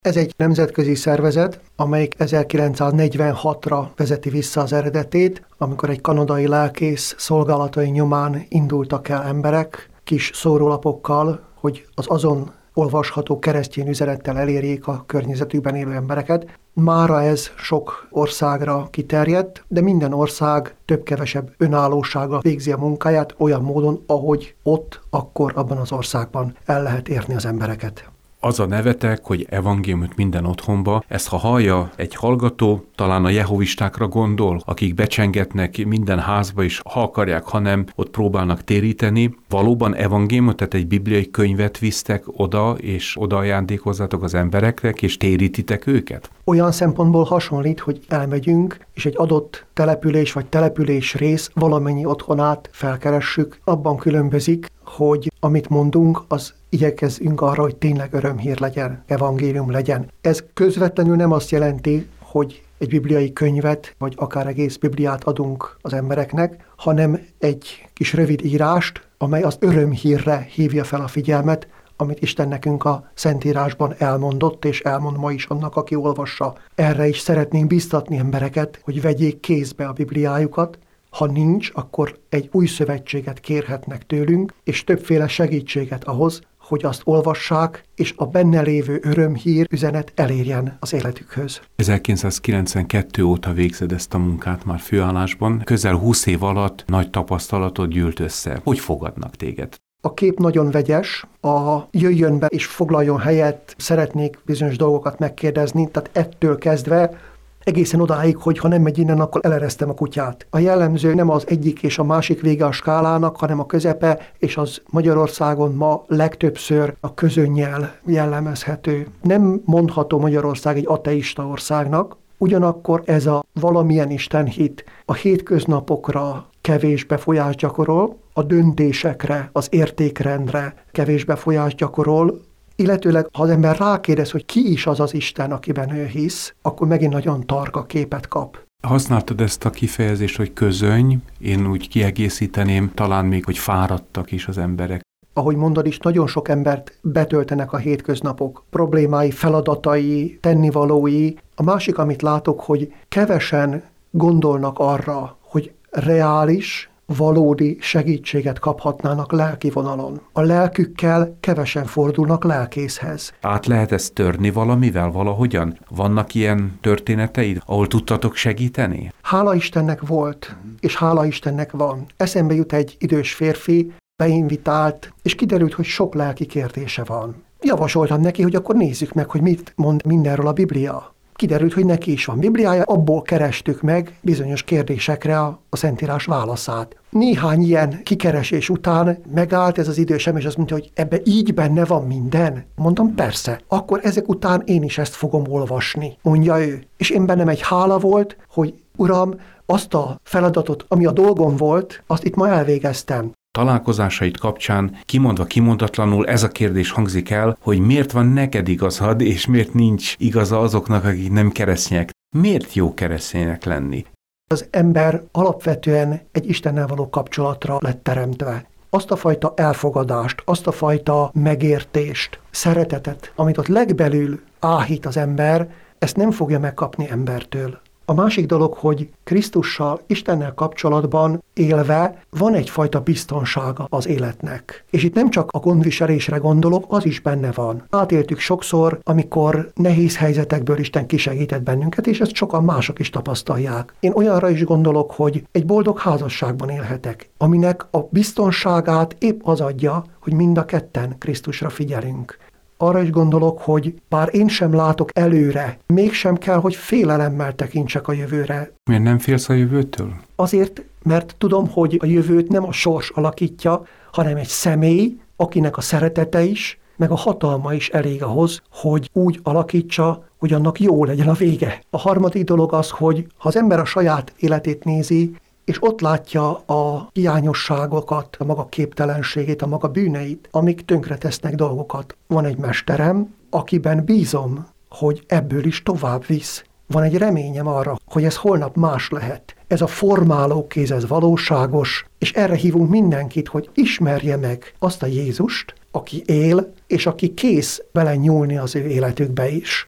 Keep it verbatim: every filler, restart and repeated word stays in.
Ez egy nemzetközi szervezet, amelyik ezerkilencszáznegyvenhatra vezeti vissza az eredetét, amikor egy kanadai lelkész szolgálatai nyomán indultak el emberek kis szórólapokkal, hogy az azon olvasható keresztény üzenettel elérjék a környezetükben élő embereket. Mára ez sok országra kiterjedt, de minden ország több-kevesebb önállósággal végzi a munkáját olyan módon, ahogy ott, akkor abban az országban el lehet érni az embereket. Az a nevetek, hogy evangéliumot minden otthonba, ezt ha hallja egy hallgató, talán a jehovistákra gondol, akik becsengetnek minden házba is, ha akarják, ha nem, ott próbálnak téríteni. Valóban evangéliumot, tehát egy bibliai könyvet visztek oda, és oda ajándékozzatok az embereknek, és térítitek őket? Olyan szempontból hasonlít, hogy elmegyünk, és egy adott település vagy település rész valamennyi otthonát felkeressük. Abban különbözik, hogy amit mondunk, az igyekezzünk arra, hogy tényleg örömhír legyen, evangélium legyen. Ez közvetlenül nem azt jelenti, hogy egy bibliai könyvet, vagy akár egész Bibliát adunk az embereknek, hanem egy kis rövid írást, amely az örömhírre hívja fel a figyelmet, amit Isten nekünk a Szentírásban elmondott, és elmond ma is annak, aki olvassa. Erre is szeretnénk biztatni embereket, hogy vegyék kézbe a Bibliájukat. Ha nincs, akkor egy új szövetséget kérhetnek tőlünk, és többféle segítséget ahhoz, hogy azt olvassák, és a benne lévő örömhír üzenet elérjen az életükhöz. ezerkilencszázkilencvenkettő óta végzed ezt a munkát már főállásban. Közel húsz év alatt nagy tapasztalatod gyűlt össze. Hogy fogadnak téged? A kép nagyon vegyes, a jöjjön be és foglaljon helyet, szeretnék bizonyos dolgokat megkérdezni, tehát ettől kezdve egészen odáig, hogy ha nem megy innen, akkor eleresztem a kutyát. A jellemző nem az egyik és a másik vége a skálának, hanem a közepe, és az Magyarországon ma legtöbbször a közönnyel jellemezhető. Nem mondható Magyarország egy ateista országnak, ugyanakkor ez a valamilyen istenhit a hétköznapokra kevés befolyást gyakorol, a döntésekre, az értékrendre kevés befolyást gyakorol, illetőleg, ha az ember rákérdez, hogy ki is az az Isten, akiben ő hisz, akkor megint nagyon tarka képet kap. Használtad ezt a kifejezést, hogy közöny, én úgy kiegészíteném, talán még, hogy fáradtak is az emberek. Ahogy mondod is, nagyon sok embert betöltenek a hétköznapok, problémái, feladatai, tennivalói. A másik, amit látok, hogy kevesen gondolnak arra, hogy reális, valódi segítséget kaphatnának lelki vonalon. A lelkükkel kevesen fordulnak lelkészhez. Át lehet ezt törni valamivel, valahogyan? Vannak ilyen történeteid, ahol tudtatok segíteni? Hála Istennek volt, és hála Istennek van. Eszembe jut egy idős férfi, beinvitált, és kiderült, hogy sok lelki kérdése van. Javasoltam neki, hogy akkor nézzük meg, hogy mit mond mindenről a Biblia. Kiderült, hogy neki is van Bibliája, abból kerestük meg bizonyos kérdésekre a, a Szentírás válaszát. Néhány ilyen kikeresés után megállt ez az idősem, és azt mondta, hogy ebbe így benne van minden. Mondtam, persze. Akkor ezek után én is ezt fogom olvasni, mondja ő. És én bennem egy hála volt, hogy Uram, azt a feladatot, ami a dolgom volt, azt itt ma elvégeztem. Találkozásaid kapcsán kimondva kimondatlanul ez a kérdés hangzik el, hogy miért van neked igazad, és miért nincs igaza azoknak, akik nem keresztények. Miért jó kereszténynek lenni? Az ember alapvetően egy Istennel való kapcsolatra lett teremtve. Azt a fajta elfogadást, azt a fajta megértést, szeretetet, amit ott legbelül áhít az ember, ezt nem fogja megkapni embertől. A másik dolog, hogy Krisztussal, Istennel kapcsolatban élve van egyfajta biztonsága az életnek. És itt nem csak a gondviselésre gondolok, az is benne van. Átéltük sokszor, amikor nehéz helyzetekből Isten kisegített bennünket, és ezt sokan mások is tapasztalják. Én olyanra is gondolok, hogy egy boldog házasságban élhetek, aminek a biztonságát épp az adja, hogy mind a ketten Krisztusra figyelünk. Arra is gondolok, hogy bár én sem látok előre, mégsem kell, hogy félelemmel tekintsek a jövőre. Miért nem félsz a jövőtől? Azért, mert tudom, hogy a jövőt nem a sors alakítja, hanem egy személy, akinek a szeretete is, meg a hatalma is elég ahhoz, hogy úgy alakítsa, hogy annak jó legyen a vége. A harmadik dolog az, hogy ha az ember a saját életét nézi, és ott látja a hiányosságokat, a maga képtelenségét, a maga bűneit, amik tönkretesznek dolgokat. Van egy mesterem, akiben bízom, hogy ebből is tovább visz. Van egy reményem arra, hogy ez holnap más lehet. Ez a formáló kéz, ez valóságos, és erre hívunk mindenkit, hogy ismerje meg azt a Jézust, aki él, és aki kész bele nyúlni az ő életükbe is.